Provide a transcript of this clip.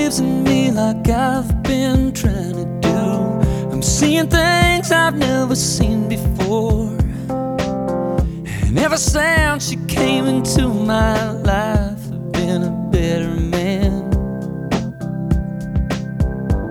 lives in me like I've been trying to do. I'm seeing things I've never seen before, and ever since she came into my life,